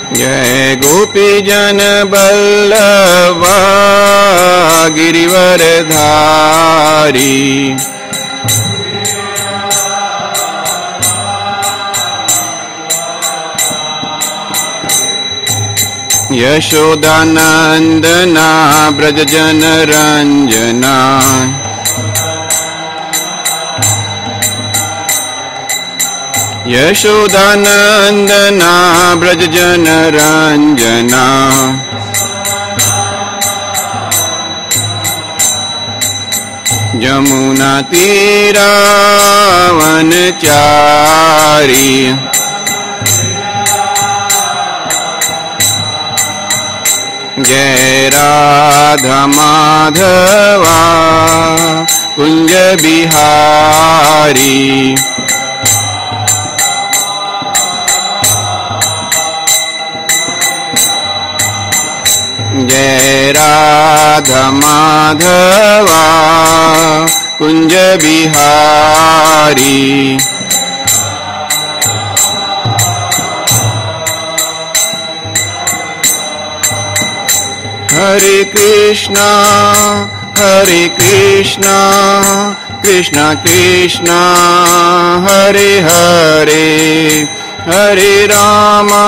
जय गोपी जन बल्लभा गिरिवर धारी। यशोदानंदना ब्रज जन रंजना। यशोदानंदना ब्रज जन रंजना। यमुना तीरा वनचारी। जय राधा माधवा कुंज बिहारी। जय राधा माधवा कुंज बिहारी। हरे कृष्णा कृष्णा कृष्णा हरे हरे, हरे रामा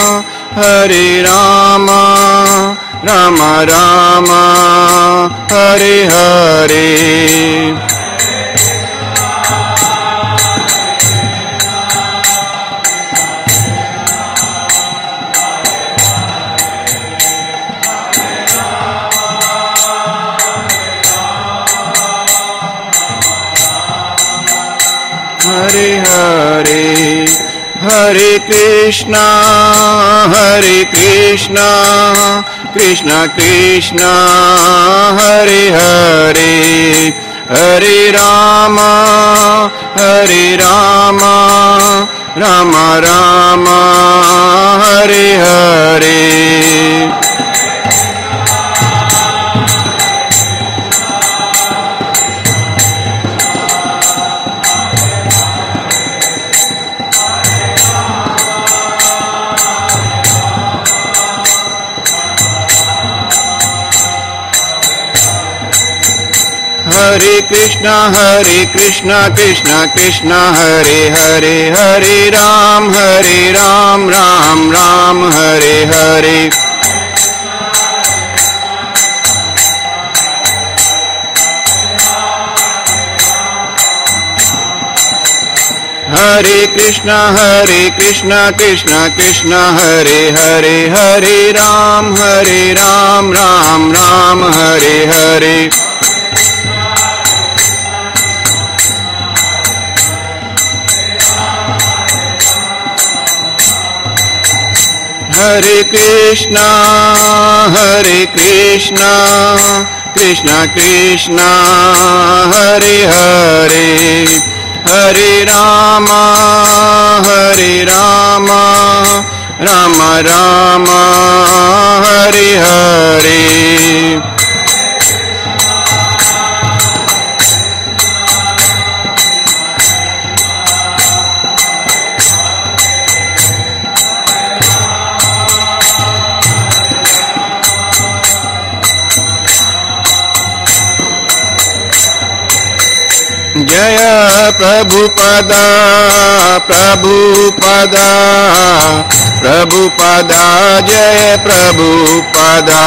राम राम हरे हरे। हरे हरे, हरे कृष्णा कृष्णा कृष्णा हरे हरे, हरे राम राम राम हरे हरे। हरे कृष्णा कृष्णा कृष्णा हरे हरे, हरे राम राम राम हरे हरे। हरे कृष्णा कृष्णा कृष्णा हरे हरे, हरे राम राम राम हरे हरे। हरे कृष्णा कृष्णा कृष्णा हरे हरे, हरे राम राम राम हरे हरे। जय प्रभुपदा जय प्रभुपदा।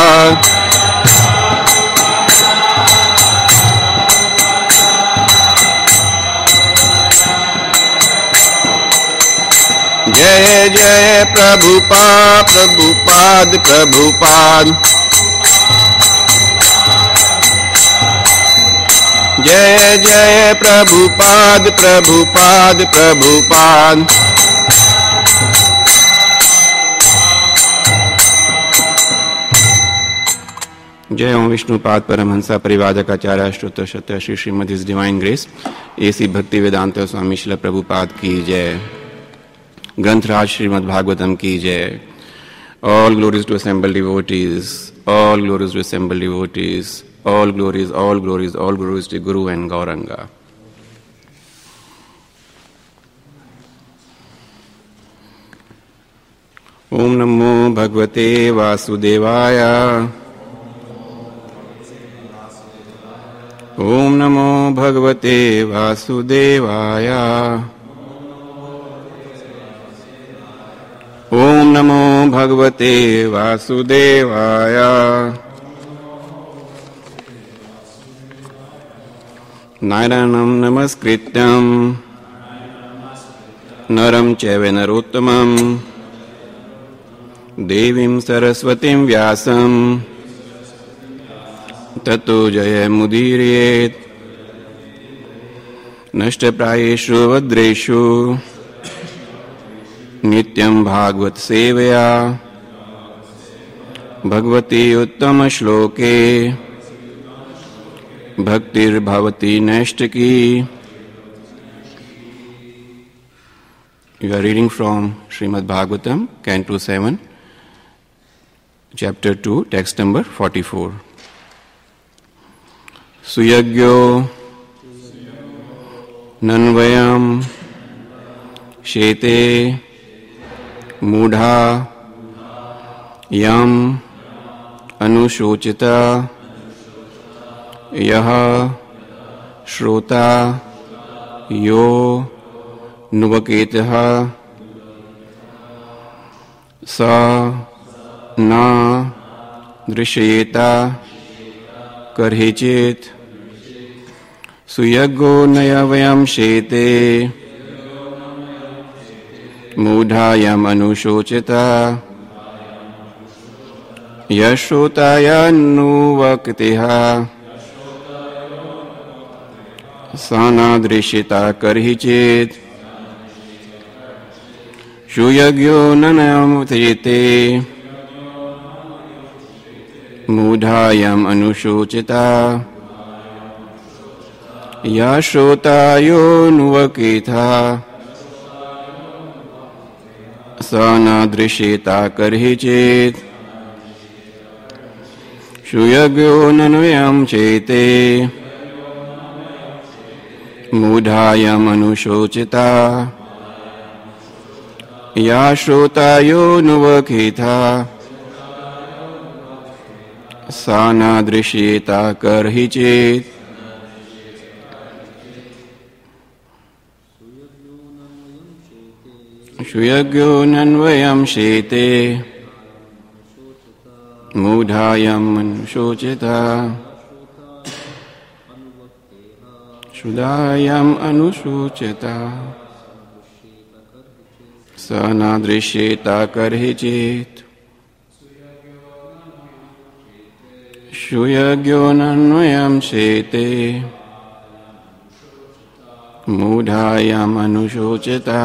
जय जय प्रभुपाद जय जय प्रभुपाद जय ओम Vishnupad Paramahansa Parivrajakacharya Ashtottara Shata Shri Srimad His Divine Grace A C Bhaktivedanta स्वामी श्रील प्रभुपाद की जय। ग्रंथराज श्रीमद् भागवतम की जय। All glories to assembled devotees, all glories to assembled devotees, all glories to Guru and Gauranga. ओम नमो भगवते वासुदेवाय। ओम नमो भगवते वासुदेवाय। ओम नमो भगवते वासुदेवाय। नारायणं नमस्कृत्यं नरं चैव नरोत्तमं देवीं सरस्वतीं व्यासं ततो जयमुदीरयेत्। नष्टप्रायेषु भद्रेषु नित्यं भागवत सेवया भगवती उत्तम श्लोके भक्तिर्भवति नैष्टिकी। You are reading from Srimad Bhagavatam, Canto 7, Chapter 2, text number 44. Suyagyo nanvayam shete mudha yam anushochita yaha shrota yo नुवकेतः सा न दृश्येता कर्हिचित् सुयज्ञो नयवयं शेते मूढायम् अनुशोचिता यश्रोतायानुवक्तिः सा न दृश्येता कर्हिचित् सुयज्ञो ननयमुच्यते मूढायम् अनुशोचिता या श्रोतायोऽनुवकेथा सा न दृश्येता कर्हिचित् सुयज्ञो ननयमुच्यते मूढायम् अनुशोचिता या श्रोतायोऽनुवकेथा सा न दृश्येता कर्हिचित् सुयज्ञो नन्वयं शेते मूढायम् अनुशोचिता शुदायम् अनुशोचिता स न दृश्येता कर्हिचित् सुयज्ञो नन्वयं शेते मूढायम् अनुशोचिता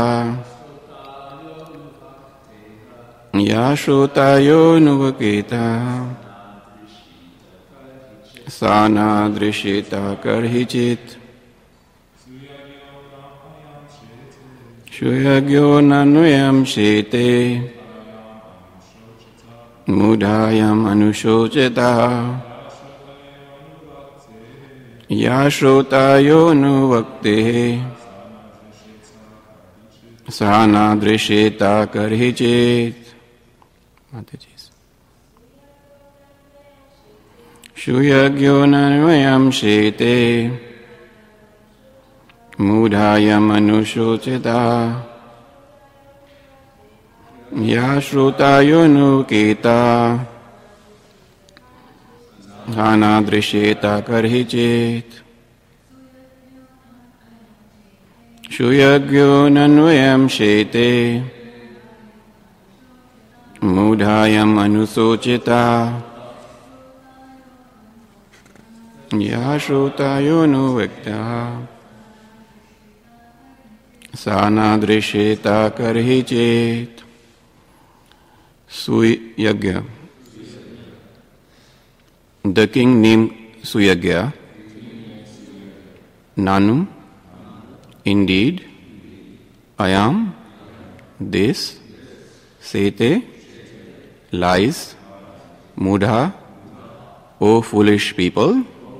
या श्रोतायोऽनुवकेता सा न दृश्येता कर्हिचित् सुयज्ञो नन्वयं शेते मूढायम् अनुशोचिता या श्रोतायोऽनुवक्तेः सा न दृश्येता कर्हिचित्। सुयज्ञो नन्वयं शेते मूढायम् अनुशोचिता या श्रोतायोऽनुवकेता सा न दृश्येता कर्हिचित् सुयज्ञो नन्वयं शेते मूढायम् अनुशोचिता या श्रोतायोऽनुवक्ता सा न दृश्येता कर्हिचित् Suyagya. The king named Suyagya. Nanum, indeed, I am this, Sete, lies, Mudha, O foolish people,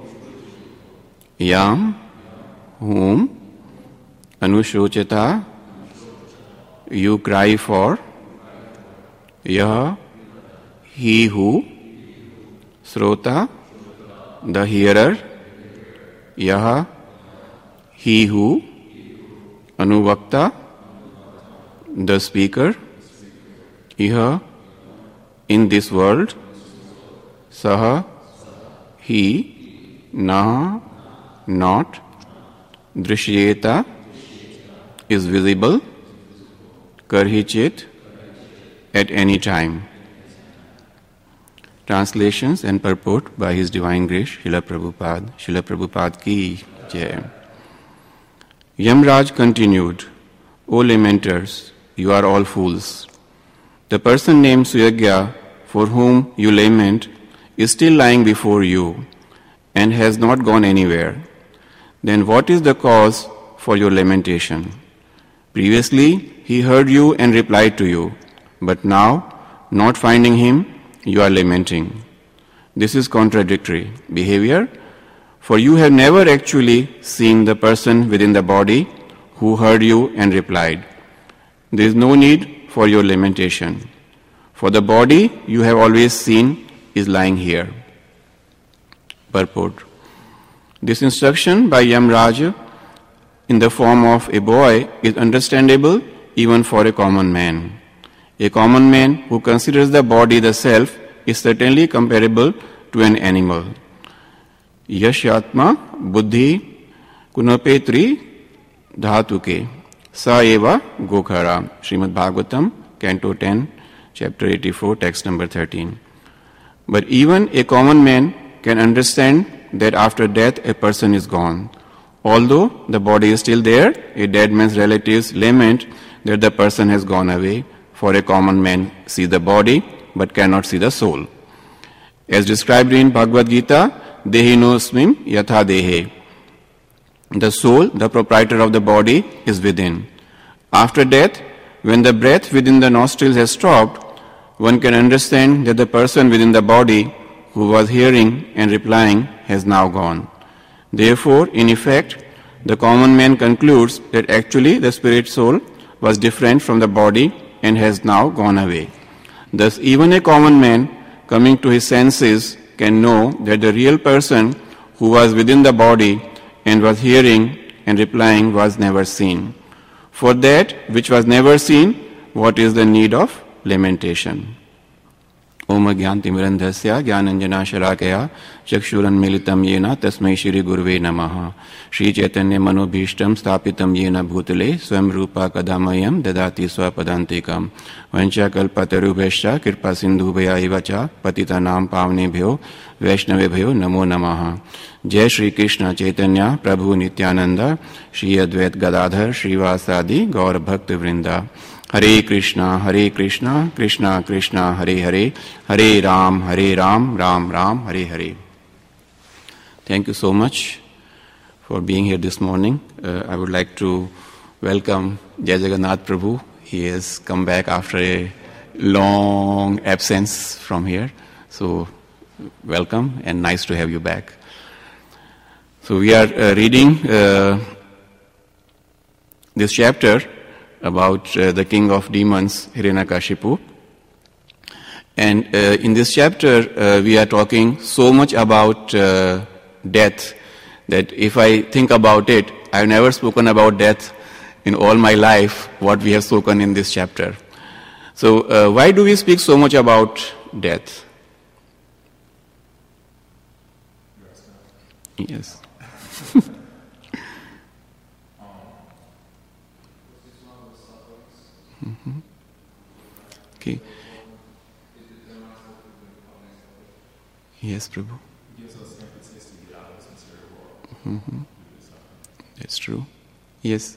Yam, whom, Anushochita, you cry for, Yah, he who, Srota, the hearer, Yah, he who, Anuvakta, the speaker, Iha, in this world, Saha, he, Naha, not, Drishyeta, is visible, Karhichit, at any time. Translations and purport by His Divine Grace, Srila Prabhupada. Srila Prabhupada ki jai. Yamraj continued, O lamenters, you are all fools. The person named Suyagya, for whom you lament, is still lying before you and has not gone anywhere. Then what is the cause for your lamentation? Previously, he heard you and replied to you, but now, not finding him, you are lamenting. This is contradictory behavior, for you have never actually seen the person within the body who heard you and replied. There is no need for your lamentation, for the body you have always seen is lying here. Purport. This instruction by Yamraj in the form of a boy is understandable even for a common man. A common man who considers the body the self is certainly comparable to an animal. Yashyatma buddhi kunapetri dhatuke sa eva gokhara. Srimad Bhagavatam, Canto 10, Chapter 84, text number 13. But even a common man can understand that after death a person is gone. Although the body is still there, a dead man's relatives lament that the person has gone away, for a common man sees the body but cannot see the soul. As described in Bhagavad Gita, Dehinosmim yatha dehe. The soul, the proprietor of the body, is within. After death, when the breath within the nostrils has stopped, one can understand that the person within the body who was hearing and replying has now gone. Therefore, in effect, the common man concludes that actually the spirit soul was different from the body and has now gone away. Thus, even a common man coming to his senses can know that the real person who was within the body and was hearing and replying was never seen. For that which was never seen, what is the need of lamentation? Om Agyantimirandhasya Jnananjana Shalakaya Chakshuranmilitam Yena Tasmai Shri Gurve Namaha. Shri Chaitanya Manobhishtam Stapitam Yena Bhutale Swam Rupa Kadamayam Dadati Swapadantikam Vancha Kalpatarubhesha Kirpa Sindhubhaya Ivacha Patitanam Pavnebhyo Vaishnavebhyo Namo Namaha. Jai Shri Krishna Chaitanya Prabhu Nityananda Shri Advait Gadadhar Srivasadi Gaur Bhakti Vrinda. Hare Krishna, Krishna Krishna, Hare Hare, Hare Ram, Ram Ram, Hare Hare. Thank you so much for being here this morning. I would like to welcome Jai Jagannath Prabhu. He has come back after a long absence from here. So, welcome and nice to have you back. So, we are reading this chapter about the king of demons, Hiranyakashipu. And in this chapter, we are talking so much about death that if I think about it, I've never spoken about death in all my life, what we have spoken in this chapter. So why do we speak so much about death? Yes. Mm-hmm. Okay. Yes, Prabhu. Mm-hmm. That's true. Yes.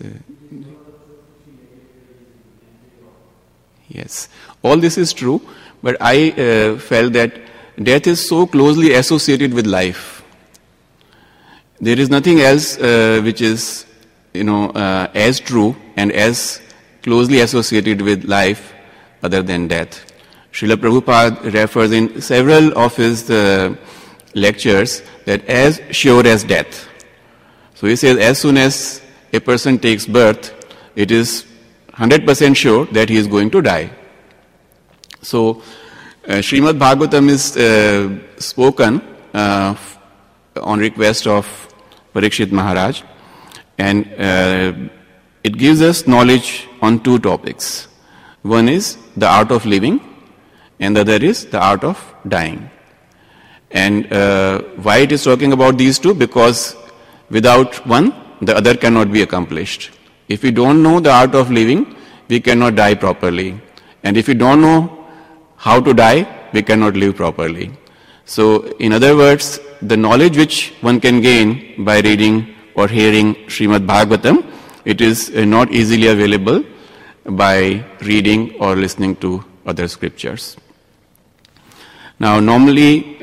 Yes. All this is true, but I felt that death is so closely associated with life. There is nothing else which is, as true and as closely associated with life other than death. Srila Prabhupada refers in several of his lectures that as sure as death. So he says as soon as a person takes birth, it is 100% sure that he is going to die. So, Srimad Bhagavatam is spoken on request of Parikshit Maharaj, and it gives us knowledge on two topics. One is the art of living, and the other is the art of dying. And why it is talking about these two? Because without one, the other cannot be accomplished. If we don't know the art of living, we cannot die properly. And if we don't know how to die, we cannot live properly. So, in other words, the knowledge which one can gain by reading or hearing Srimad Bhagavatam, it is not easily available by reading or listening to other scriptures. Now, normally,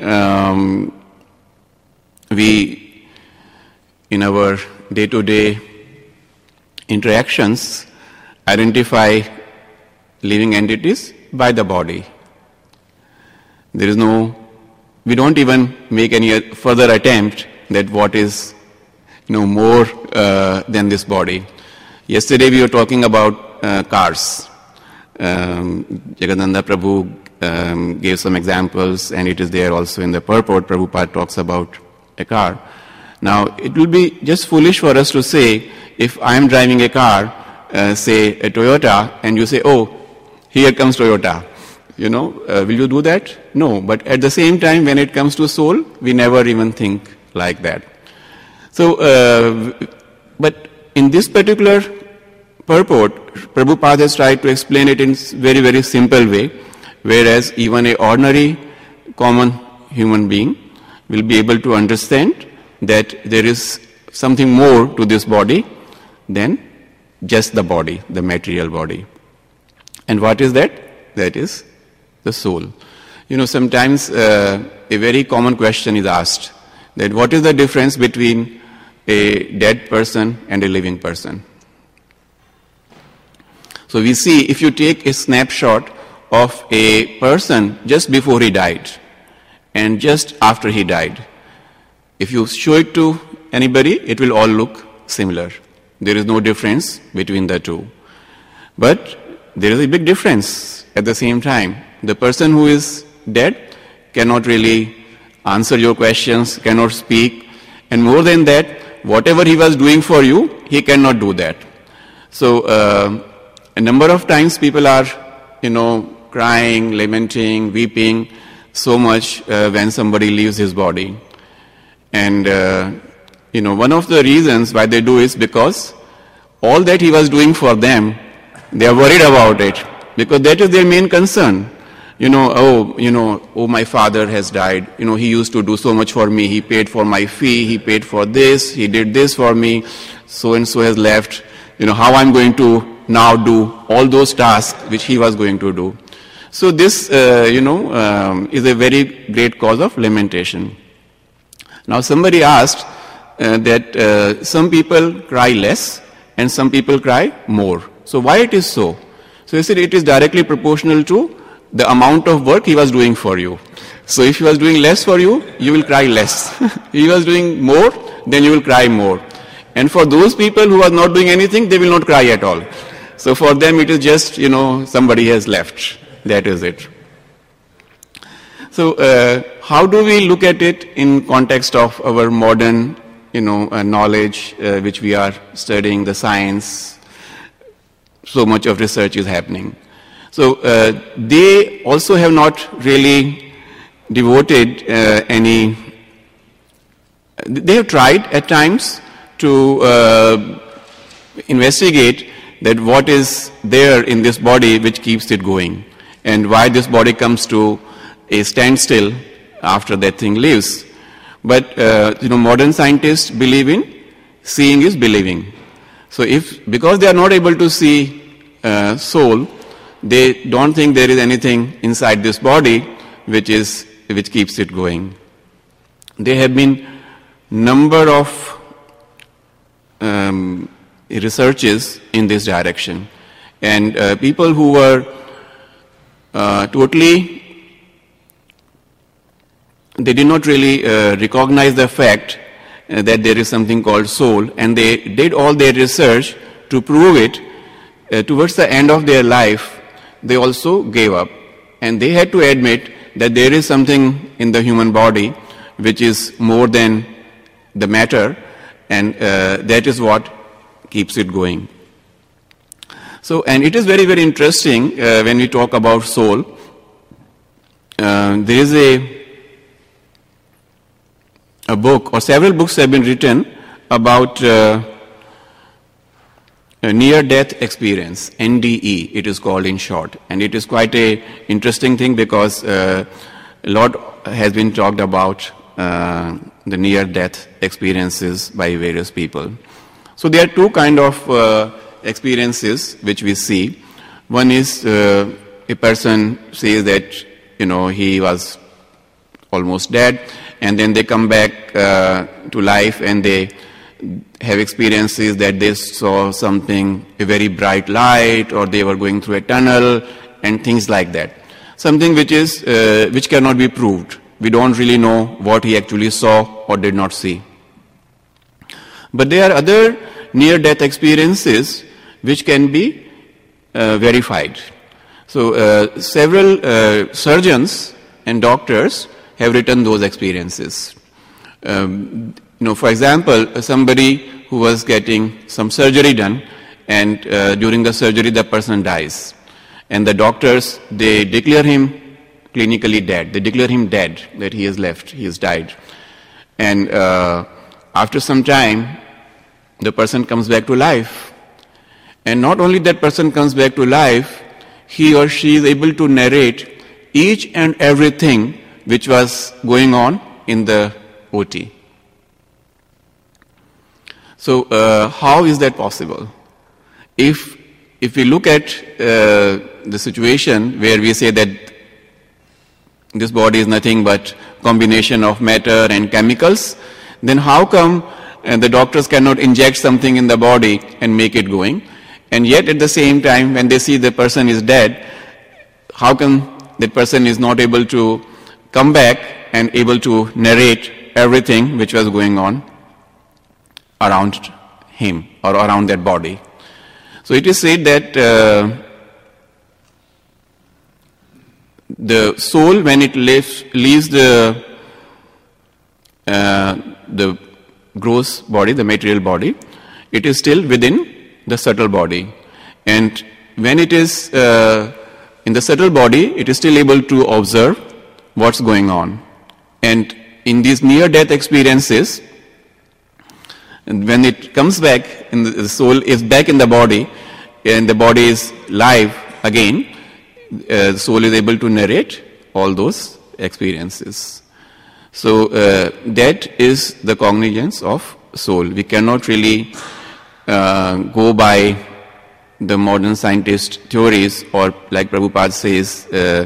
we, in our day-to-day interactions, identify living entities by the body. There is no, we don't even make any further attempt that what is, more than this body. Yesterday we were talking about cars. Jagadananda Prabhu gave some examples, and it is there also in the purport. Prabhupada talks about a car. Now, it will be just foolish for us to say, if I am driving a car, say a Toyota, and you say, oh, here comes Toyota. Will you do that? No. But at the same time, when it comes to soul, we never even think like that. So, but in this particular purport, Prabhupada has tried to explain it in very, very simple way, whereas even an ordinary, common human being will be able to understand that there is something more to this body than just the body, the material body. And what is that? That is the soul. Sometimes a very common question is asked, that what is the difference between a dead person and a living person? So we see, if you take a snapshot of a person just before he died and just after he died, if you show it to anybody, it will all look similar. There is no difference between the two. But there is a big difference at the same time. The person who is dead cannot really answer your questions, cannot speak, and more than that, whatever he was doing for you, he cannot do that. So, a number of times people are, crying, lamenting, weeping so much when somebody leaves his body. And, one of the reasons why they do is because all that he was doing for them, they are worried about it, because that is their main concern. My father has died. He used to do so much for me. He paid for my fee. He paid for this. He did this for me. So and so has left. How I'm going to now do all those tasks which he was going to do. So this, is a very great cause of lamentation. Now somebody asked that some people cry less and some people cry more. So why it is so? So he said it is directly proportional to the amount of work he was doing for you. So if he was doing less for you, you will cry less. If he was doing more, then you will cry more. And for those people who are not doing anything, they will not cry at all. So for them it is just, somebody has left. That is it. So how do we look at it in context of our modern, knowledge which we are studying, the science? So much of research is happening. So they also have not really devoted any. They have tried at times to investigate that what is there in this body which keeps it going, and why this body comes to a standstill after that thing leaves. But modern scientists believe in seeing is believing. So because they are not able to see soul, they don't think there is anything inside this body which keeps it going. There have been number of researches in this direction, and people who were they did not really recognize the fact that there is something called soul, and they did all their research to prove it. Towards the end of their life, they also gave up. and they had to admit that there is something in the human body which is more than the matter, and that is what keeps it going. So, and it is very, very interesting when we talk about soul. There is a book, or several books have been written about a near-death experience, NDE, it is called in short. And it is quite a interesting thing because a lot has been talked about the near-death experiences by various people. So there are two kind of experiences which we see. One is a person says that, he was almost dead, and then they come back to life and they have experiences that they saw something, a very bright light, or they were going through a tunnel, and things like that. Something which cannot be proved. We don't really know what he actually saw or did not see. But there are other near-death experiences which can be verified. So several surgeons and doctors have written those experiences. For example, somebody who was getting some surgery done, and during the surgery the person dies. And the doctors, they declare him clinically dead. They declare him dead, that he has left, he has died. And after some time, the person comes back to life. And not only that person comes back to life, he or she is able to narrate each and everything which was going on in the OT. So how is that possible? If we look at the situation where we say that this body is nothing but combination of matter and chemicals, then how come the doctors cannot inject something in the body and make it going? And yet at the same time, when they see the person is dead, how come that person is not able to come back and able to narrate everything which was going on around him or around that body? So it is said that the soul, when it leaves the gross body, the material body, it is still within the subtle body. And when it is in the subtle body, it is still able to observe what's going on. And in these near-death experiences, when it comes back, and the soul is back in the body, and the body is live again, the soul is able to narrate all those experiences. So that is the cognizance of soul. We cannot really go by the modern scientist theories, or like Prabhupada says,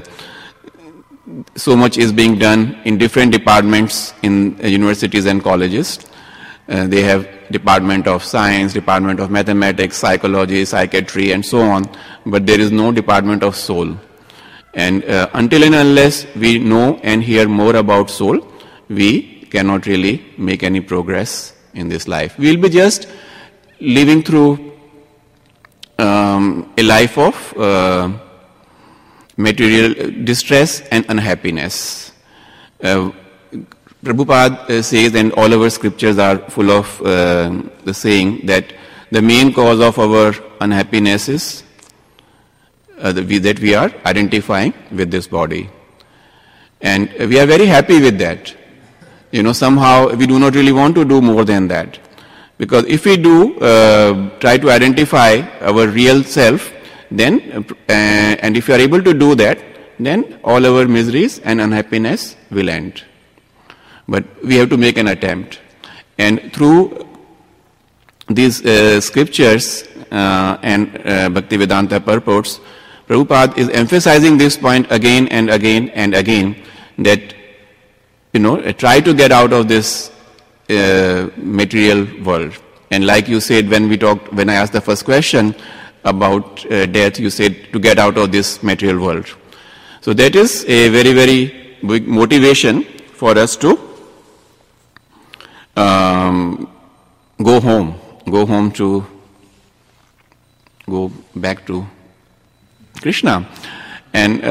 so much is being done in different departments in universities and colleges. They have Department of Science, Department of Mathematics, Psychology, Psychiatry, and so on, but there is no Department of Soul. And until and unless we know and hear more about soul, we cannot really make any progress in this life. We will be just living through a life of material distress and unhappiness. Prabhupada says, and all our scriptures are full of the saying, that the main cause of our unhappiness is that we are identifying with this body. And we are very happy with that. Somehow we do not really want to do more than that. Because if we do try to identify our real self, then, and if we are able to do that, then all our miseries and unhappiness will end. But we have to make an attempt. And through these scriptures and Bhaktivedanta purports, Prabhupada is emphasizing this point again and again and again, that, try to get out of this material world. And like you said, when I asked the first question about death, you said to get out of this material world. So that is a very, very big motivation for us to go back to Krishna. And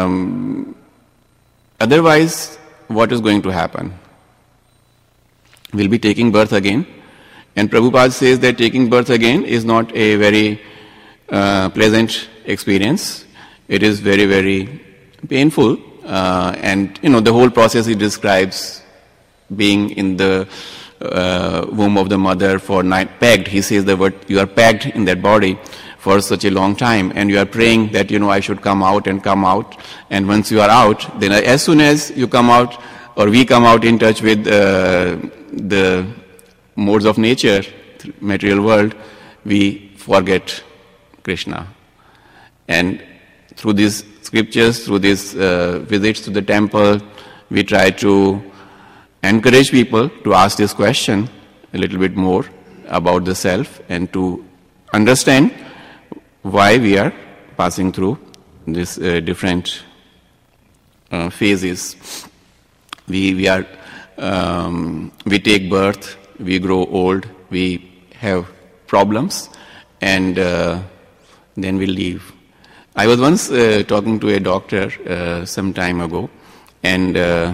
otherwise, what is going to happen? We'll be taking birth again. And Prabhupada says that taking birth again is not a very pleasant experience. It is very, very painful. And, the whole process he describes being in the womb of the mother for pegged. He says the word, you are pegged in that body for such a long time, and you are praying that, I should come out. And once you are out, then as soon as you come out, or we come out in touch with the modes of nature, material world, we forget Krishna. And through these scriptures, through these visits to the temple, we try to encourage people to ask this question a little bit more about the self and to understand why we are passing through these different phases. We take birth, we grow old, we have problems, and then we leave. I was once talking to a doctor some time ago, and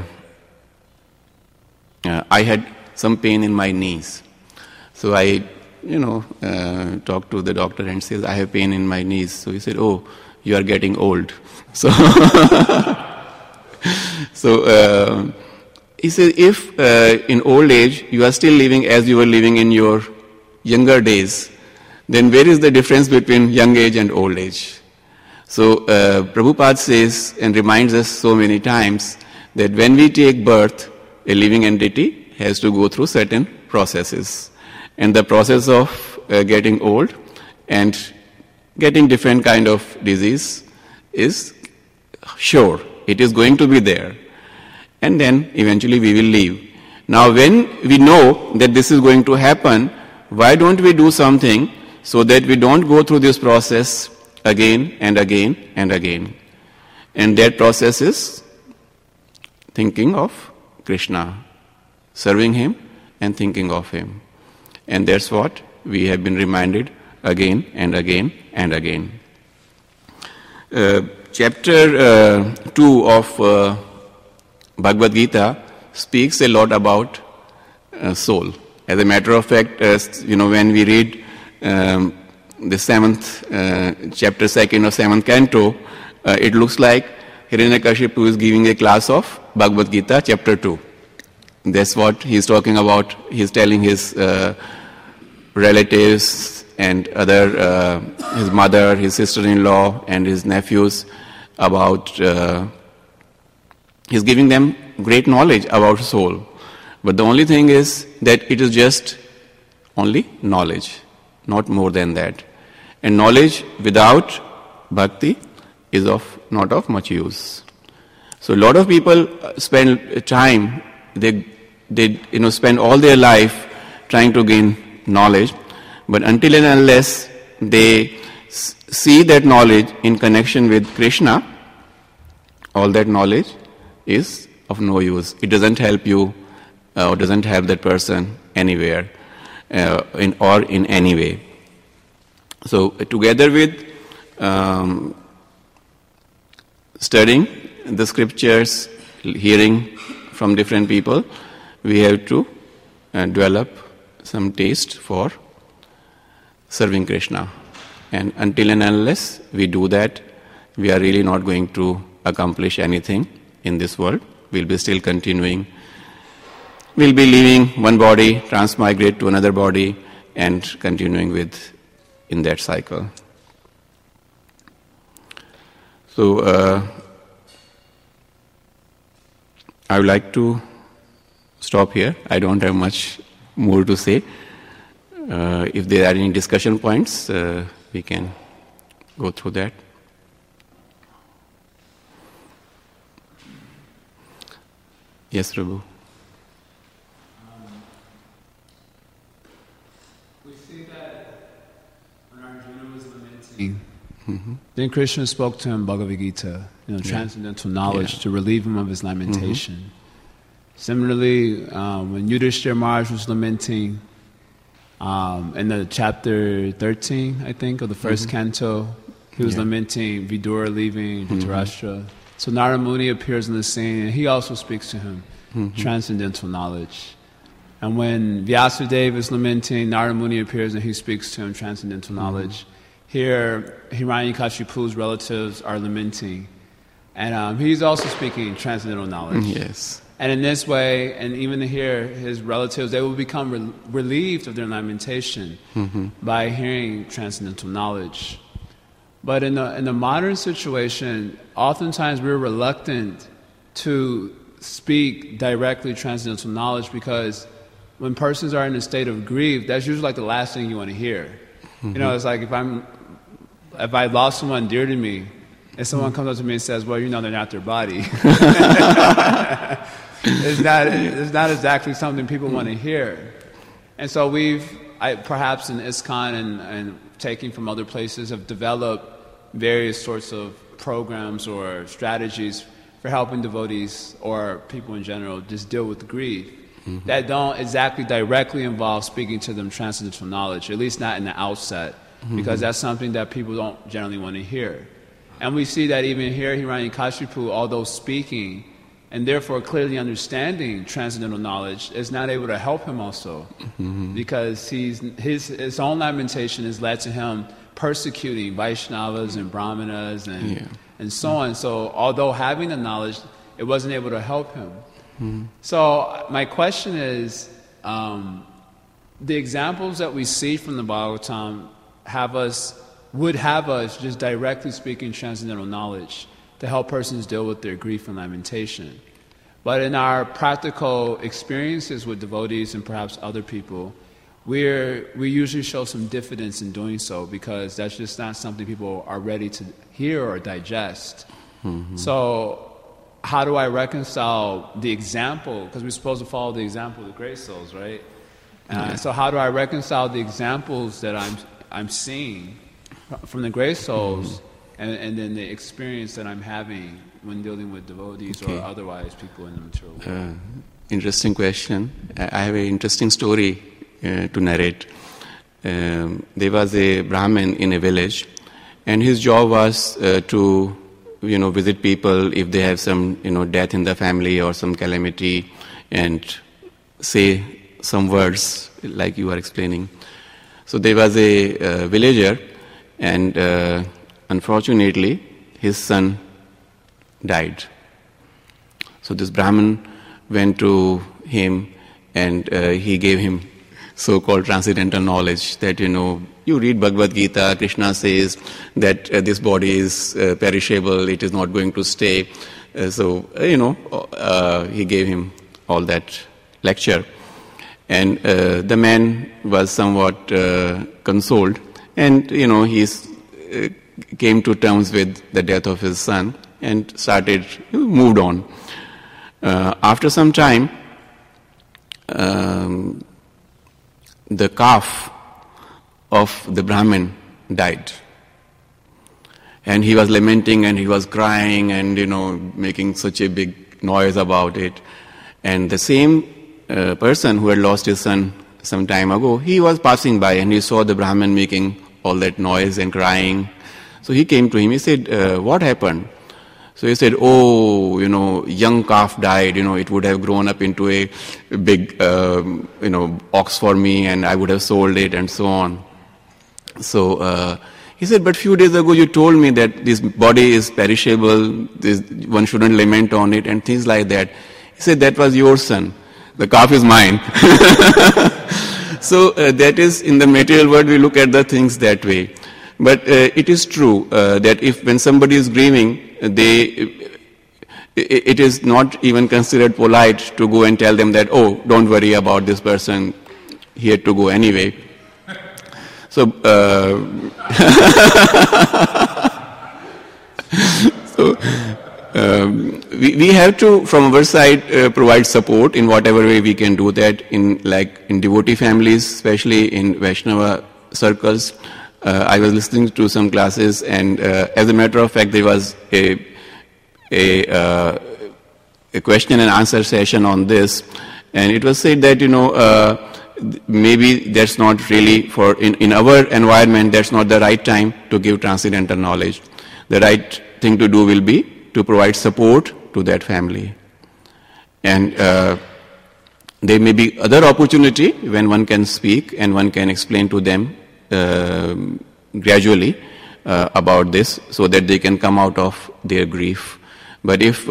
I had some pain in my knees. So I, talked to the doctor and says, I have pain in my knees. So he said, oh, you are getting old. So, he said, if in old age you are still living as you were living in your younger days, then where is the difference between young age and old age? So Prabhupada says and reminds us so many times that when we take birth, a living entity has to go through certain processes. And the process of getting old and getting different kind of disease is sure. It is going to be there. And then eventually we will leave. Now when we know that this is going to happen, why don't we do something so that we don't go through this process again and again and again? And that process is thinking of Krishna, serving Him and thinking of Him. And that's what we have been reminded again and again and again. Chapter 2 of Bhagavad Gita speaks a lot about soul. As a matter of fact, when we read the 7th chapter 2nd of 7th canto, it looks like Hiranyakashipu is giving a class of Bhagavad Gita chapter 2. That's what he's talking about. He's telling his relatives and other, his mother, his sister-in-law and his nephews about, he's giving them great knowledge about soul. But the only thing is that it is just only knowledge, not more than that. And knowledge without bhakti is not of much use. So a lot of people spend time, they spend all their life trying to gain knowledge, but until and unless they see that knowledge in connection with Krishna, all that knowledge is of no use. It doesn't help you or doesn't help that person anywhere in any way. So together with studying the scriptures, hearing from different people, we have to develop some taste for serving Krishna. And until and unless we do that, we are really not going to accomplish anything in this world. We'll be still continuing. We'll be leaving one body, transmigrate to another body, and continuing in that cycle. So I would like to stop here. I don't have much more to say. If there are any discussion points, we can go through that. Yes, Prabhu. We see that when Arjuna was lamenting, then Krishna spoke to him Bhagavad Gita, transcendental knowledge to relieve him of his lamentation. Similarly, when Yudhishthira Maharaj was lamenting, in the chapter 13, I think, of the first canto, He was lamenting Vidura leaving Dhritarashtra. So Narada Muni appears in the scene, and he also speaks to him, transcendental knowledge. And when Vyasadeva is lamenting, Narada Muni appears and he speaks to him, transcendental knowledge. Here, Hiranyakashipu's relatives are lamenting, and he's also speaking transcendental knowledge. Yes. And in this way, and even here, his relatives, they will become relieved of their lamentation by hearing transcendental knowledge. But in the modern situation, oftentimes we're reluctant to speak directly transcendental knowledge because when persons are in a state of grief, that's usually like the last thing you want to hear. You know, it's like if I lost someone dear to me, and someone comes up to me and says, "Well, you know, they're not their body." It's not exactly something people want to hear. And so perhaps in ISKCON and taking from other places, have developed various sorts of programs or strategies for helping devotees or people in general just deal with grief that don't exactly directly involve speaking to them transcendental knowledge, at least not in the outset, because that's something that people don't generally want to hear. And we see that even here, Hiranyakashipu, although speaking and therefore clearly understanding transcendental knowledge, is not able to help him also, because his own lamentation has led to him persecuting Vaishnavas and Brahmanas and so on. So although having the knowledge, it wasn't able to help him. So my question is, the examples that we see from the Bhagavatam would have us just directly speaking transcendental knowledge to help persons deal with their grief and lamentation. But in our practical experiences with devotees and perhaps other people, we usually show some diffidence in doing so because that's just not something people are ready to hear or digest. So how do I reconcile the example, because we're supposed to follow the example of the great souls, right? So how do I reconcile the examples that I'm seeing from the great souls and then the experience that I'm having when dealing with devotees or otherwise people in the material world? Interesting question. I have an interesting story to narrate. There was a Brahmin in a village, and his job was to visit people if they have some death in the family or some calamity, and say some words like you are explaining. So there was a villager, and unfortunately his son died. So this Brahmin went to him and he gave him so-called transcendental knowledge that, you read Bhagavad Gita, Krishna says that this body is perishable, it is not going to stay. He gave him all that lecture. And the man was somewhat consoled, and, he came to terms with the death of his son and moved on. After some time, the calf of the Brahmin died. And he was lamenting and he was crying and, making such a big noise about it. And the same person who had lost his son some time ago, he was passing by and he saw the Brahmin making all that noise and crying. So he came to him, he said, what happened? So he said, young calf died, it would have grown up into a big, ox for me and I would have sold it and so on. So he said, but few days ago you told me that this body is perishable, one shouldn't lament on it and things like that. He said, that was your son. The calf is mine. So that is, in the material world we look at the things that way. But it is true that when somebody is grieving, it is not even considered polite to go and tell them that, oh, don't worry about this person, he had to go anyway. So, we have to, from our side, provide support in whatever way we can do that in devotee families, especially in Vaishnava circles. I was listening to some classes, and as a matter of fact, there was a question and answer session on this, and it was said that maybe that's not really in our environment, that's not the right time to give transcendental knowledge. The right thing to do will be to provide support to that family. And there may be other opportunity when one can speak and one can explain to them gradually about this so that they can come out of their grief. But if,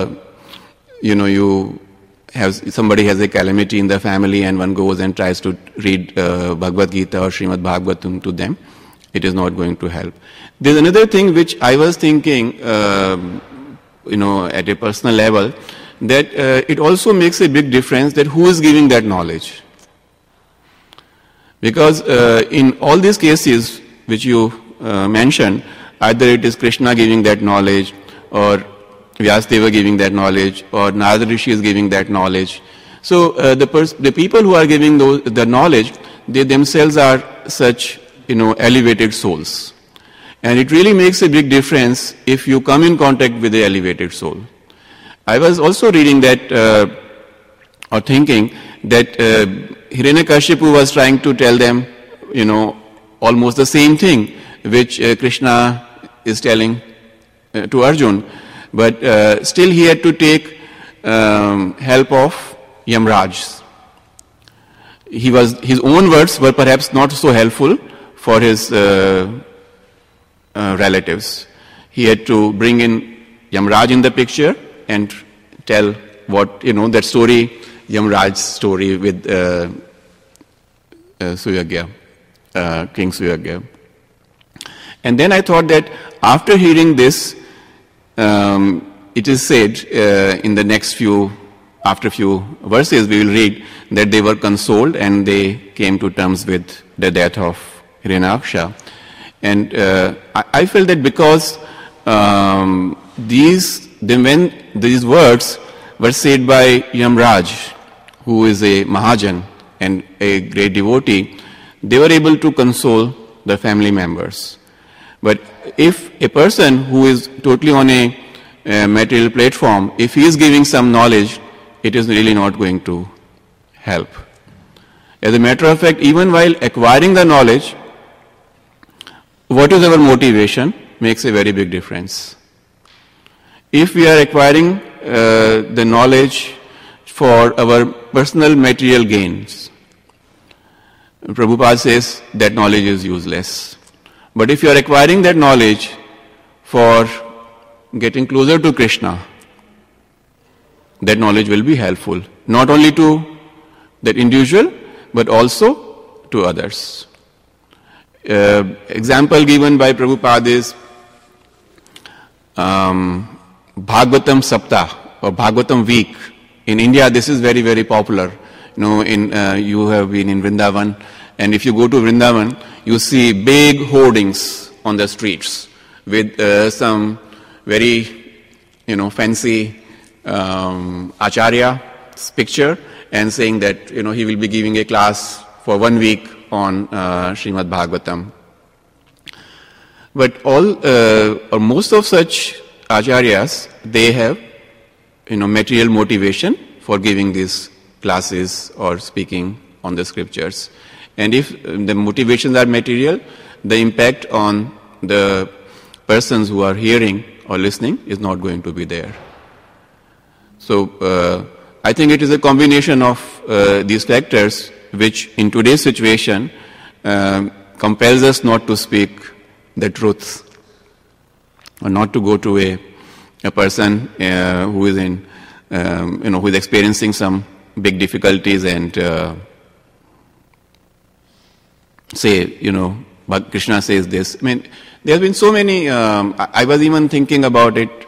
somebody has a calamity in the family and one goes and tries to read Bhagavad Gita or Srimad Bhagavatam to them, it is not going to help. There's another thing which I was thinking, at a personal level, that it also makes a big difference that who is giving that knowledge. Because in all these cases which you mentioned, either it is Krishna giving that knowledge, or Vyasadeva giving that knowledge, or Narada Rishi is giving that knowledge. So the people who are giving the knowledge, they themselves are such elevated souls. And it really makes a big difference if you come in contact with the elevated soul. I was also reading that, or thinking that Hiranyakashipu was trying to tell them, almost the same thing which Krishna is telling to Arjun. But still he had to take help of Yamraj. His own words were perhaps not so helpful for his relatives. He had to bring in Yamraj in the picture and tell what, that story, Yamraj's story with Suyagya, King Suyagya. And then I thought that after hearing this, it is said in the next after few verses we will read that they were consoled and they came to terms with the death of Hiranyaksha. And I felt that because when these words were said by Yamraj, who is a Mahajan and a great devotee, they were able to console the family members. But if a person who is totally on a material platform, if he is giving some knowledge, it is really not going to help. As a matter of fact, even while acquiring the knowledge, what is our motivation makes a very big difference. If we are acquiring the knowledge for our personal material gains, Prabhupada says that knowledge is useless. But if you are acquiring that knowledge for getting closer to Krishna, that knowledge will be helpful, not only to that individual, but also to others. Example given by Prabhupada is Bhagavatam Saptah or Bhagavatam Week. In India, this is very, very popular. You have been in Vrindavan, and if you go to Vrindavan, you see big hoardings on the streets with some very, fancy Acharya's picture and saying that, he will be giving a class for 1 week on Srimad Bhagavatam. But or most of such Acharyas, they have, material motivation for giving these classes or speaking on the scriptures. And if the motivations are material, the impact on the persons who are hearing or listening is not going to be there. So I think it is a combination of these factors which in today's situation compels us not to speak the truth or not to go to a person who is who is experiencing some big difficulties and say, but Krishna says this. I mean, there have been so many, I was even thinking about it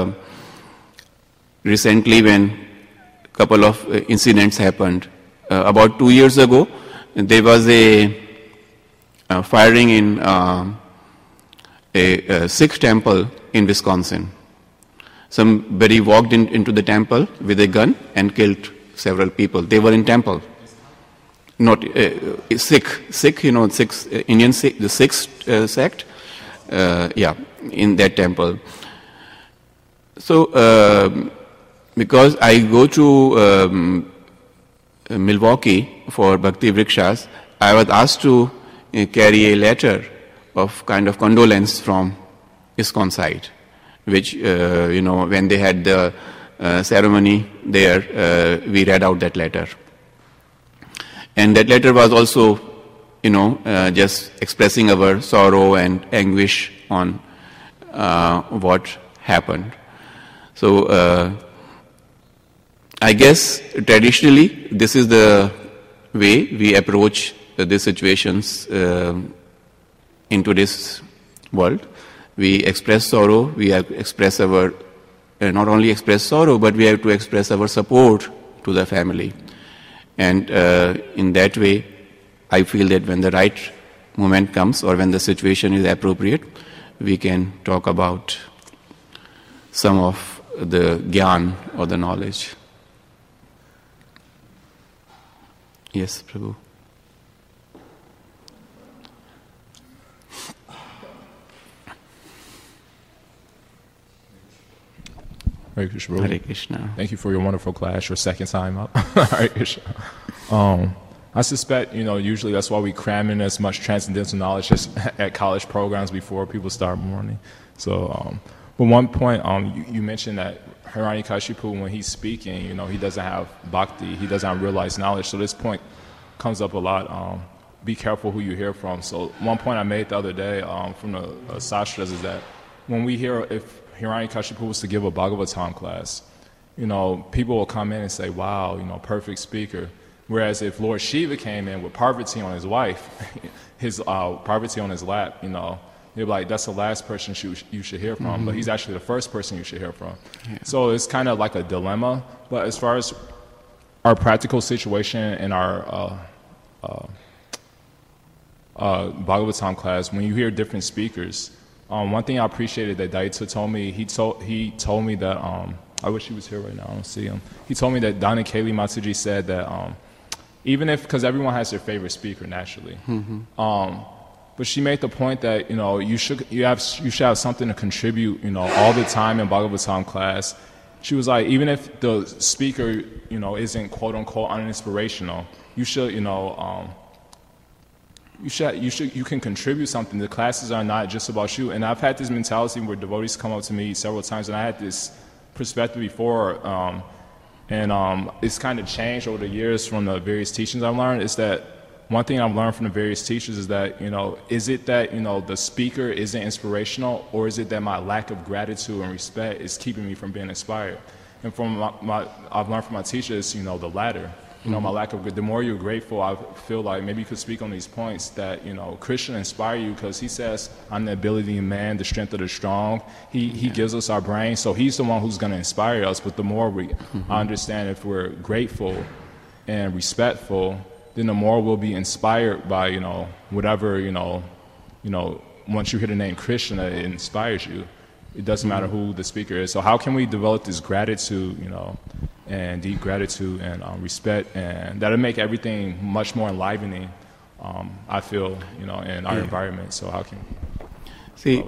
recently when a couple of incidents happened. About 2 years ago, there was a firing in a Sikh temple in Wisconsin. Somebody walked into the temple with a gun and killed several people. They were in temple. Not Sikh, Sikhs, Indian Sikh, the Sikh sect, in that temple. So, because I go to Milwaukee for Bhakti Vrikshas, I was asked to carry a letter of kind of condolence from ISKCON side, which, when they had the ceremony there, we read out that letter. And that letter was also, just expressing our sorrow and anguish on what happened. So, I guess traditionally this is the way we approach these situations in today's world. We express sorrow, we have to express our, not only express sorrow, but we have to express our support to the family. And in that way, I feel that when the right moment comes or when the situation is appropriate, we can talk about some of the gyan or the knowledge. Yes, Prabhu. Hare Krishna. Hare Krishna. Thank you for your wonderful class, your second time up. Hare Krishna. I suspect, usually that's why we cram in as much transcendental knowledge as at college programs before people start mourning. So, but one point, you mentioned that Hiranyakashipu, when he's speaking, he doesn't have bhakti, he doesn't have realized knowledge. So this point comes up a lot. Be careful who you hear from. So one point I made the other day from the sastras is that when we hear, if Hiranyakashipu was to give a Bhagavatam class, people will come in and say, wow, perfect speaker. Whereas if Lord Shiva came in with Parvati on his wife, his Parvati on his lap, they'd be like, that's the last person you should hear from, but he's actually the first person you should hear from. Yeah. So it's kind of like a dilemma. But as far as our practical situation in our Bhagavatam class, when you hear different speakers, one thing I appreciated that Daita told me, he told me that, I wish he was here right now, I don't see him. He told me that Dana Keli Mataji said that even if, because everyone has their favorite speaker naturally, but she made the point that you should have something to contribute all the time in Bhagavatam class. She was like, even if the speaker isn't quote unquote uninspirational, you can contribute something. The classes are not just about you. And I've had this mentality where devotees come up to me several times, and I had this perspective before, and it's kind of changed over the years from the various teachings I've learned. Is that one thing I've learned from the various teachers is that, is it that, the speaker isn't inspirational, or is it that my lack of gratitude and respect is keeping me from being inspired? And from I've learned from my teachers, the latter. My lack of, the more you're grateful, I feel like maybe you could speak on these points that, Krishna inspire you because he says, I'm the ability of man, the strength of the strong. He gives us our brain, so he's the one who's going to inspire us. But the more I understand, if we're grateful and respectful, then the more we'll be inspired by, whatever, once you hear the name Krishna, it inspires you. It doesn't matter who the speaker is. So how can we develop this gratitude, and deep gratitude and respect, and that'll make everything much more enlivening, I feel, in our environment. So how can we? See,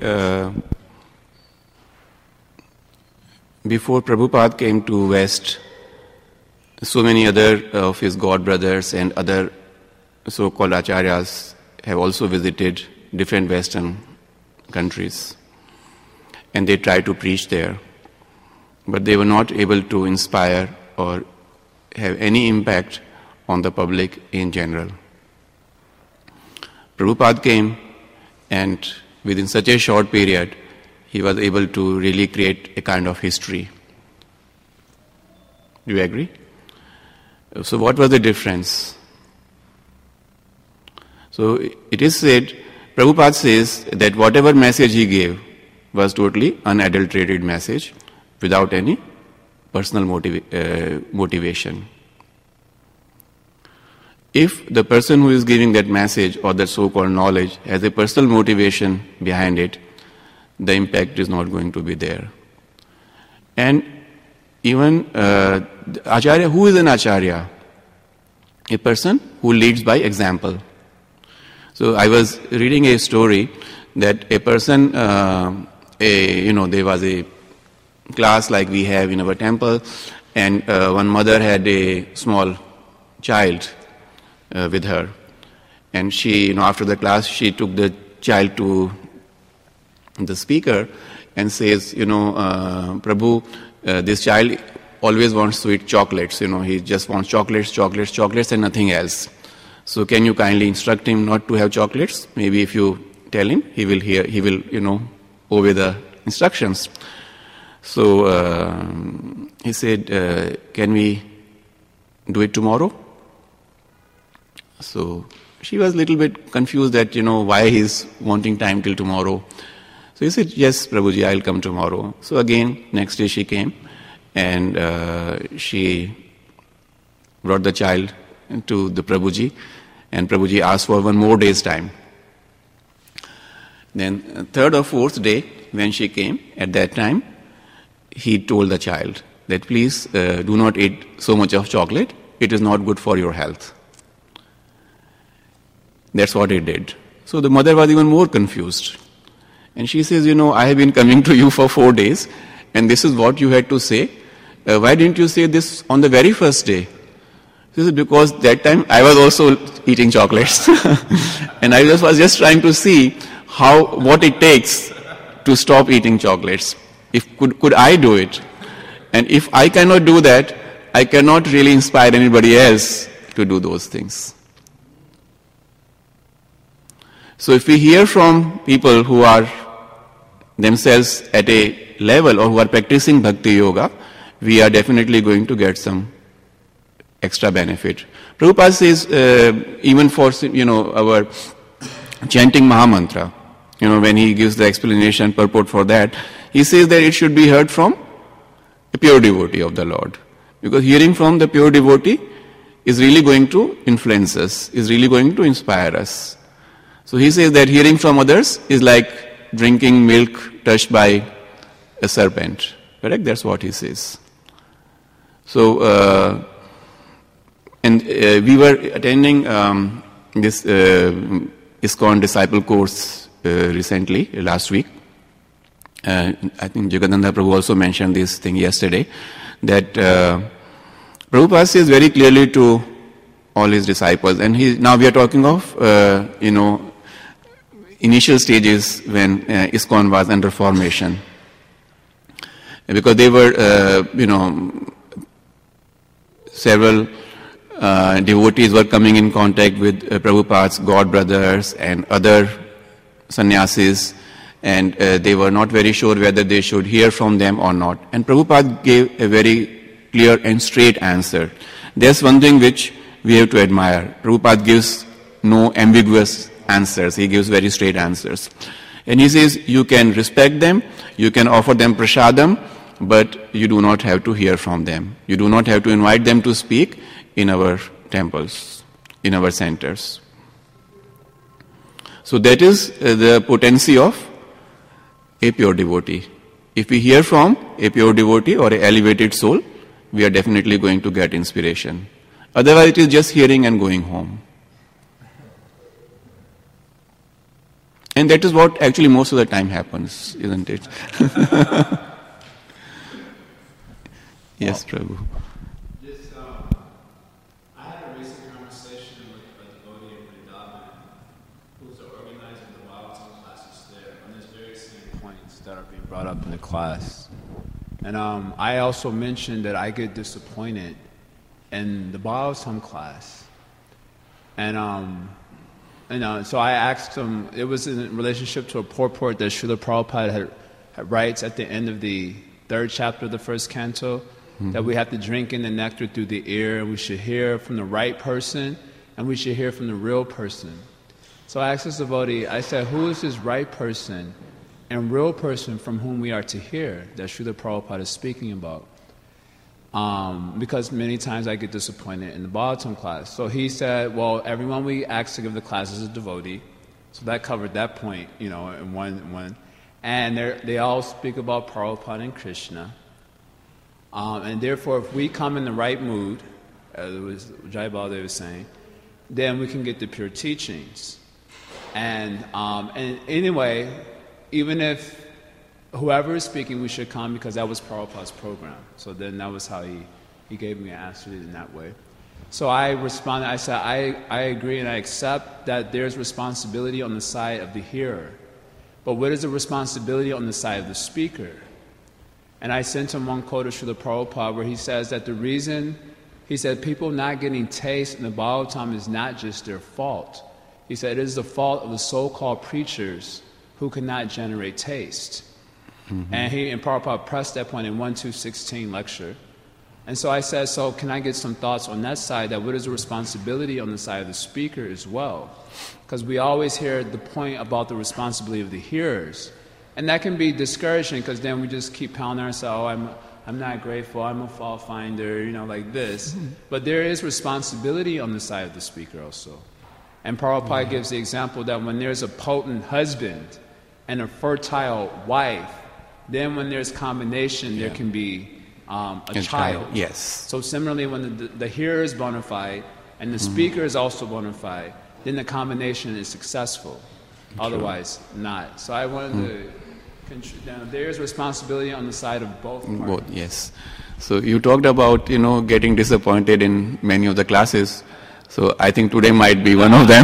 before Prabhupada came to West, so many other of his god brothers and other so-called acharyas have also visited different Western countries, and they tried to preach there. But they were not able to inspire or have any impact on the public in general. Prabhupada came, and within such a short period, he was able to really create a kind of history. Do you agree? So what was the difference? So it is said, Prabhupada says that whatever message he gave was totally unadulterated message, without any personal motivation. If the person who is giving that message or that so-called knowledge has a personal motivation behind it, the impact is not going to be there. And even Acharya, who is an Acharya? A person who leads by example. So I was reading a story that a person, there was a class like we have in our temple, and one mother had a small child with her. And she, after the class, she took the child to the speaker and says, Prabhu, this child always wants sweet chocolates. He just wants chocolates and nothing else. So can you kindly instruct him not to have chocolates? Maybe if you tell him, he will obey the instructions. So he said, can we do it tomorrow? So she was a little bit confused that, why he's wanting time till tomorrow. So he said, yes, Prabhuji, I'll come tomorrow. So again, next day she came and she brought the child to the Prabhuji, and Prabhuji asked for 1 more day's time. Then 3rd or 4th day, when she came, at that time, he told the child that please do not eat so much of chocolate. It is not good for your health. That's what he did. So the mother was even more confused. And she says, I have been coming to you for 4 days, and this is what you had to say. Why didn't you say this on the very first day? She said, because that time I was also eating chocolates. And I was just trying to see what it takes to stop eating chocolates. Could I do it? And if I cannot do that, I cannot really inspire anybody else to do those things. So if we hear from people who are themselves at a level or who are practicing bhakti yoga, we are definitely going to get some extra benefit. Prabhupada says, even for our chanting Mahamantra, when he gives the explanation purport for that, he says that it should be heard from a pure devotee of the Lord. Because hearing from the pure devotee is really going to influence us, is really going to inspire us. So he says that hearing from others is like drinking milk touched by a serpent. Correct? That's what he says. So, we were attending this ISKCON disciple course recently, last week. I think Jagadananda Prabhu also mentioned this thing yesterday, that Prabhupada says very clearly to all his disciples, and now we are talking of, initial stages when ISKCON was under formation. Because they were, several devotees were coming in contact with Prabhupada's god brothers and other sannyasis, and they were not very sure whether they should hear from them or not. And Prabhupada gave a very clear and straight answer. There's one thing which we have to admire. Prabhupada gives no ambiguous answers. He gives very straight answers. And he says, you can respect them, you can offer them prasadam, but you do not have to hear from them. You do not have to invite them to speak in our temples, in our centers. So that is the potency of a pure devotee. If we hear from a pure devotee or an elevated soul, we are definitely going to get inspiration. Otherwise it is just hearing and going home. And that is what actually most of the time happens, isn't it? Yes, Prabhu. I had a recent conversation with a devotee in Vrindavan who's organizing the Bhagavatam classes there on these very same points that are being brought up in the class. And I also mentioned that I get disappointed in the Bhagavatam class. And so I asked him, it was in relationship to a purport that Srila Prabhupada had writes at the end of the 3rd chapter of the 1st canto, that we have to drink in the nectar through the ear, and we should hear from the right person, and we should hear from the real person. So I asked this devotee, I said, who is this right person and real person from whom we are to hear that Srila Prabhupada is speaking about? Because many times I get disappointed in the Bhagavatam class. So he said, well, everyone we asked to give the class is a devotee. So that covered that point, in one. And they all speak about Prabhupada and Krishna. And therefore, if we come in the right mood, as Jai Baladev was saying, then we can get the pure teachings. And anyway, even if whoever is speaking, we should come because that was Prabhupada's program. So then that was how he gave me an answer in that way. So I responded, I said, I agree and I accept that there's responsibility on the side of the hearer. But what is the responsibility on the side of the speaker? And I sent him one quote of Srila Prabhupada where he says that the reason, he said, people not getting taste in the Bhagavatam is not just their fault. He said it is the fault of the so-called preachers who cannot generate taste. Mm-hmm. And Prabhupada pressed that point in 1.2.16 lecture. And so I said, so can I get some thoughts on that side, that what is the responsibility on the side of the speaker as well? Because we always hear the point about the responsibility of the hearers. And that can be discouraging because then we just keep pounding ourselves, oh, I'm not grateful, I'm a fault finder, like this. But there is responsibility on the side of the speaker also. And Prabhupada gives the example that when there's a potent husband and a fertile wife, then when there's combination, there can be a child. Yes. So similarly, when the hearer is bona fide and the speaker is also bona fide, then the combination is successful. True. Otherwise, not. So I wanted to there is responsibility on the side of both parties. Both, yes. So you talked about, getting disappointed in many of the classes. So I think today might be one of them.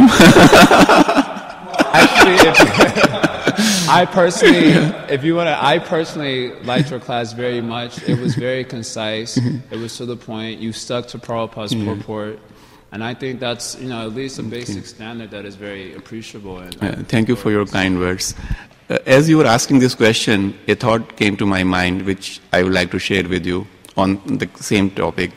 Actually, I personally liked your class very much. It was very concise. It was to the point. You stuck to Prabhupada's purport. And I think that's, at least a basic standard that is very appreciable. Thank you for your kind words. As you were asking this question, a thought came to my mind, which I would like to share with you on the same topic.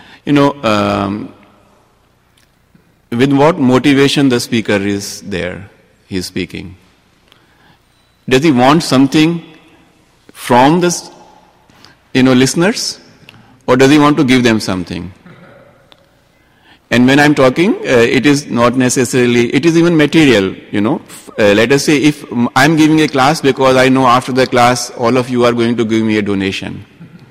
With what motivation the speaker is there, he is speaking. Does he want something from the listeners, or does he want to give them something? And when I'm talking, it is not necessarily, it is even material, Let us say if I'm giving a class because I know after the class all of you are going to give me a donation.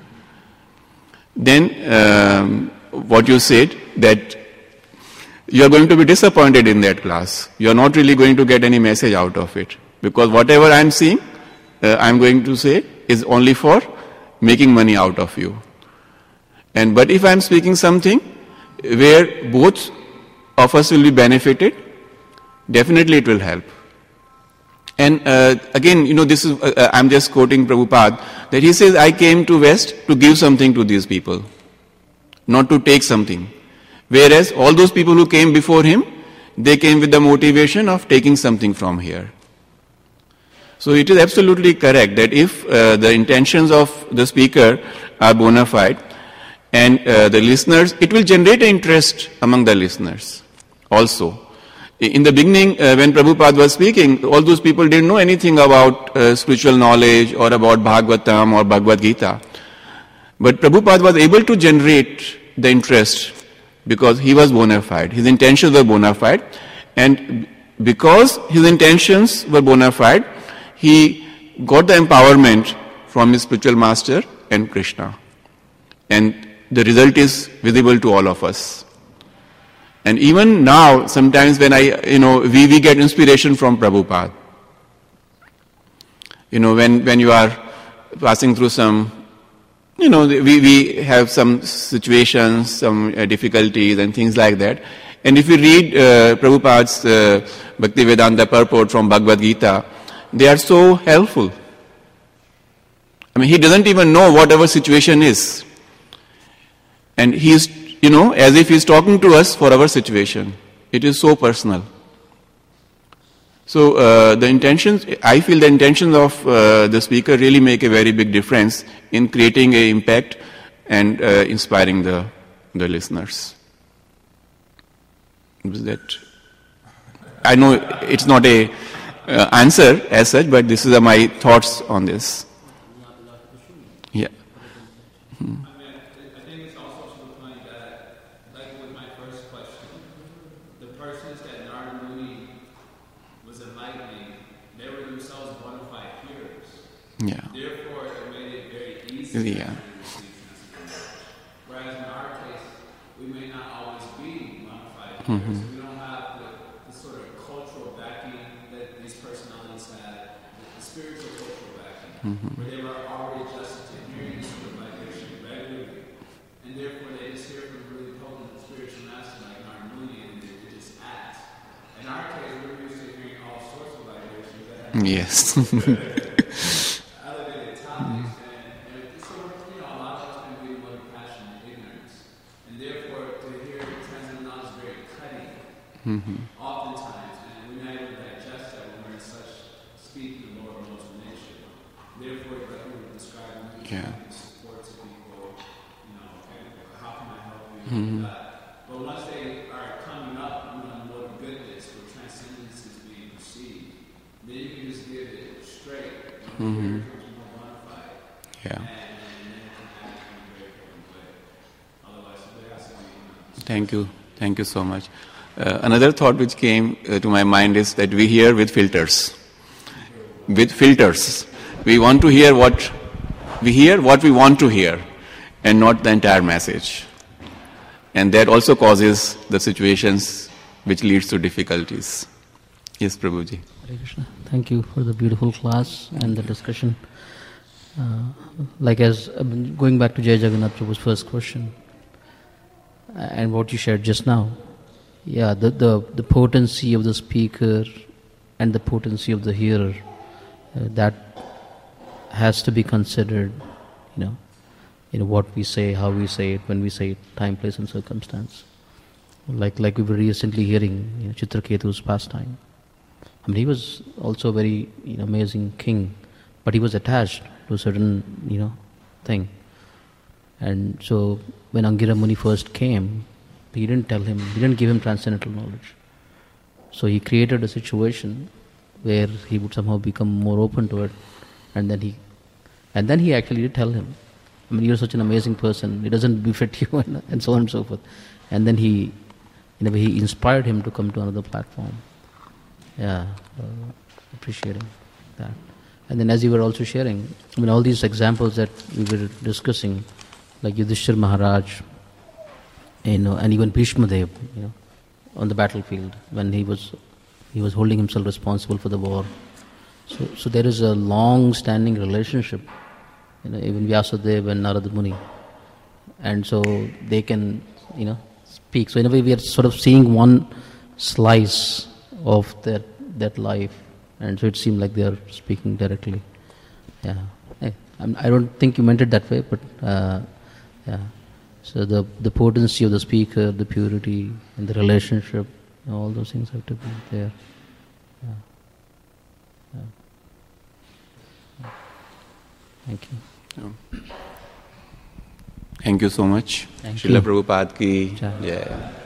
Then what you said, that you are going to be disappointed in that class. You are not really going to get any message out of it. Because whatever I'm seeing, I'm going to say is only for making money out of you. But if I'm speaking something where both of us will be benefited, definitely it will help. And again, this is, I'm just quoting Prabhupada, that he says, I came to West to give something to these people, not to take something. Whereas all those people who came before him, they came with the motivation of taking something from here. So it is absolutely correct that if the intentions of the speaker are bona fide and the listeners, it will generate interest among the listeners also. In the beginning, when Prabhupada was speaking, all those people didn't know anything about spiritual knowledge or about Bhagavatam or Bhagavad Gita. But Prabhupada was able to generate the interest because he was bona fide. His intentions were bona fide. And because his intentions were bona fide, he got the empowerment from his spiritual master and Krishna. And the result is visible to all of us. And even now, sometimes when we get inspiration from Prabhupada. When you are passing through some, we have some situations, some difficulties and things like that. And if we read Prabhupada's Bhaktivedanta purport from Bhagavad Gita, they are so helpful. He doesn't even know what our situation is. And he is, as if he is talking to us for our situation. It is so personal. So I feel the intentions of the speaker really make a very big difference in creating an impact and inspiring the listeners. That I know it's not a answer as such, but this is my thoughts on this. Yeah. I think it's also to the point that, like with my first question, the persons that Narada Muni was enlightening, they were themselves bona fide hearers. Yeah. Therefore, it made it very easy. Yeah. Whereas in our case, we may not always be bona fide hearers. Mm-hmm. We don't have the sort of cultural backing that these personalities had, the spiritual cultural backing, where they were already adjusted to hearing this sort of vibration regularly. And therefore, they just hear from really potent spiritual Yes. Elevated topics, and so a lot of us can be more passion and ignorance, and therefore to hear transcendental knowledge is very cutting. Oftentimes, and we're not able to digest that when we're in such speaking of lower modes of nature. Therefore, like we were describing, support to people, okay, how can I help you? But once they are coming up, more goodness, where transcendence is being perceived, then you can just give it straight. More bona fide. Yeah. And then it can act in a very different way. Otherwise, there has to be. Thank you so much. Another thought which came to my mind is that we hear with filters. With filters. We want to hear what we want to hear, and not the entire message. And that also causes the situations which leads to difficulties. Yes, Prabhuji. Hare Krishna. Thank you for the beautiful class and the discussion. Going back to Jai Jagannath Prabhu's first question, and what you shared just now, the potency of the speaker and the potency of the hearer, that has to be considered, what we say, how we say it, when we say it, time, place and circumstance. Like we were recently hearing Chitraketu's pastime. He was also a very amazing king, but he was attached to a certain thing. And so when Angira Muni first came, he didn't give him transcendental knowledge. So he created a situation where he would somehow become more open to it, and then he actually did tell him, you're such an amazing person, it doesn't befit you, and so on and so forth. And then he inspired him to come to another platform. Appreciating that. And then as you were also sharing, all these examples that we were discussing, like Yudhishthir Maharaj, and even Bhishma Dev, on the battlefield, when he was holding himself responsible for the war. So there is a long-standing relationship, even Vyasadeva and Narada Muni, and so they can, speak. So in a way, we are sort of seeing one slice of that life, and so it seemed like they are speaking directly. I don't think you meant it that way, but So the potency of the speaker, the purity, and the relationship, all those things have to be there. Thank you. Thank you so much. Thank Srila you. Prabhupada ki Jai. jai.